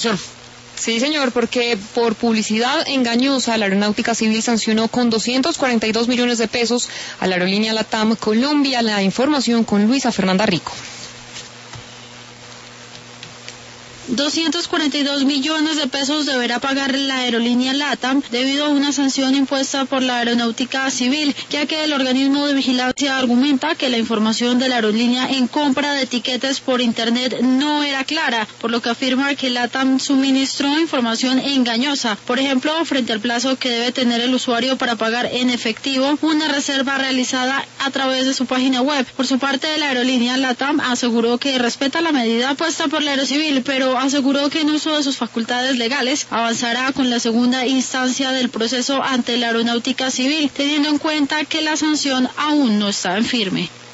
información. Sí, señor, porque por publicidad engañosa la Aeronáutica Civil sancionó con 242 millones de pesos a la aerolínea LATAM Colombia. La información con Luisa Fernanda Rico. 242 millones de pesos deberá pagar la aerolínea LATAM debido a una sanción impuesta por la Aeronáutica Civil, ya que el organismo de vigilancia argumenta que la información de la aerolínea en compra de tiquetes por internet no era clara, por lo que afirma que LATAM suministró información engañosa, por ejemplo, frente al plazo que debe tener el usuario para pagar en efectivo una reserva realizada a través de su página web. Por su parte, la aerolínea LATAM aseguró que respeta la medida puesta por la Aerocivil, pero aseguró que en uso de sus facultades legales avanzará con la segunda instancia del proceso ante la Aeronáutica Civil, teniendo en cuenta que la sanción aún no está en firme.